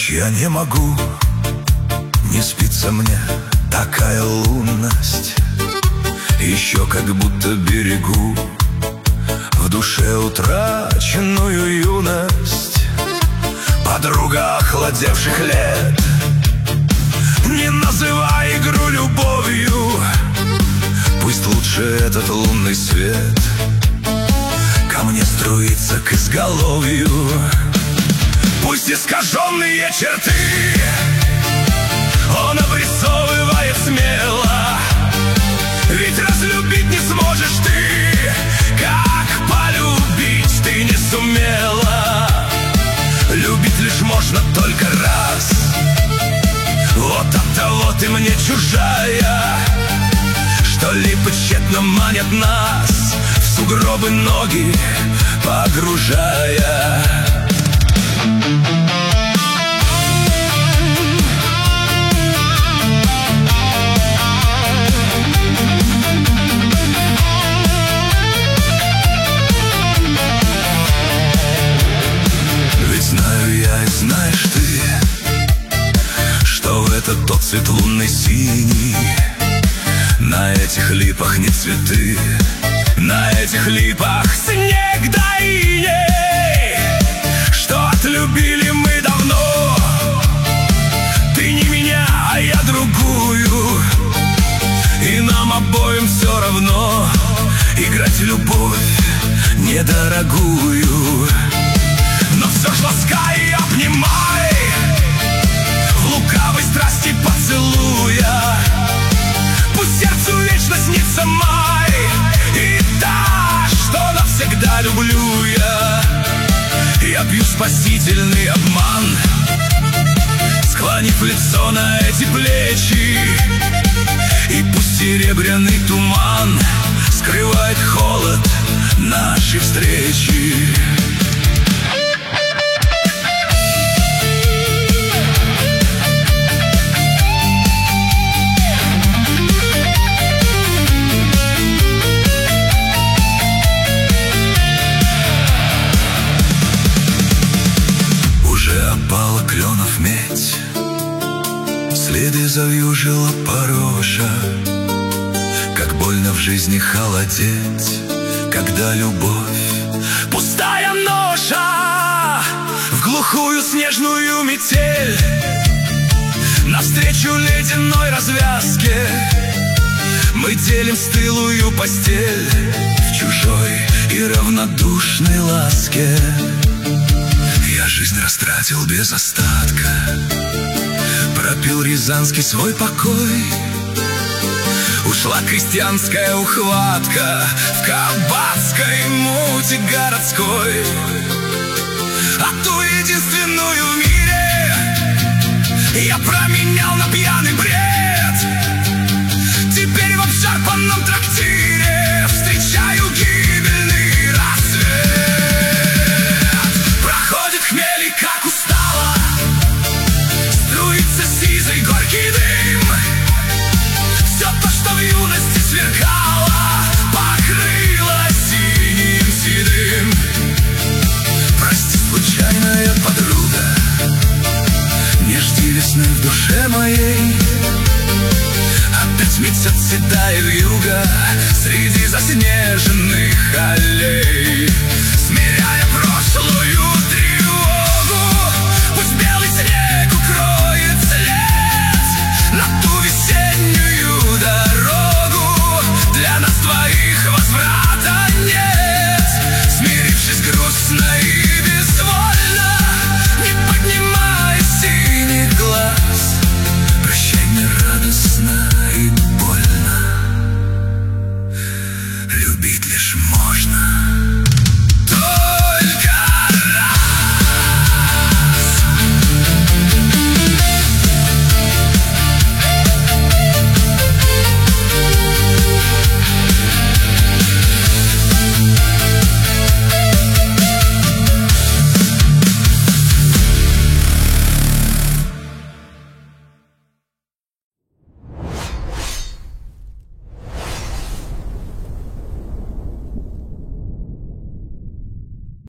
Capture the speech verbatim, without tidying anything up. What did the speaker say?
ночь я не могу, не спится мне такая лунность. Еще как будто берегу в душе утраченную юность. Подруга охладевших лет, не называй игру любовью. Пусть лучше этот лунный свет ко мне струится к изголовью. Пусть искаженные черты он обрисовывает смело, ведь разлюбить не сможешь ты, как полюбить ты не сумела. Любить лишь можно только раз, вот оттого ты мне чужая, что липы тщетно манят нас, в сугробы ноги погружая. Ведь знаю я и знаешь ты, что это тот цвет лунный синий. На этих липах не цветы, на этих липах снег да иней, что отлюбили мы давно. Ты не меня, а я другую, и нам обоим все равно играть в любовь недорогую. Но все ж ласкай и обнимай, в лукавой страсти поцелуя. Пусть сердцу вечно снится май, и та, что навсегда люблю я. Я пью спасительный обман, склонив лицо на эти плечи, и пусть серебряный туман скрывает холод нашей встречи. Опала кленов медь, следы завьюжила пороша. Как больно в жизни холодеть, когда любовь пустая ноша. В глухую снежную метель, навстречу ледяной развязке, мы делим стылую постель в чужой и равнодушной ласке. Я жизнь растратил без остатка, пропил рязанский свой покой. Ушла крестьянская ухватка в кабацкой мути городской. А ту единственную в мире я променял на пьяный бред. Теперь в обшарпанном трактире встречаю гибельный рассвет. Проходит хмель и как устала, струится сизый горький дым. Все то, что в юности сверкало, покрылось синим седым. Прости, случайная подруга, не жди весны в душе моей. Опять метет седая вьюга среди заснеженных аллей.